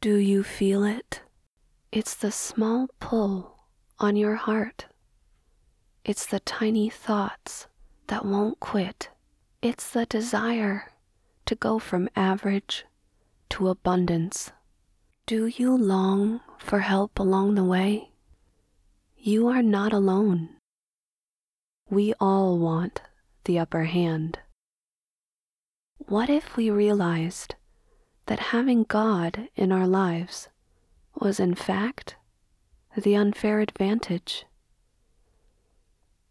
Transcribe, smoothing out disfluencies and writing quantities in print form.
Do you feel it? It's the small pull on your heart. It's the tiny thoughts that won't quit. It's the desire to go from average to abundance. Do you long for help along the way? You are not alone. We all want the upper hand. What if we realized that having God in our lives was in fact the unfair advantage?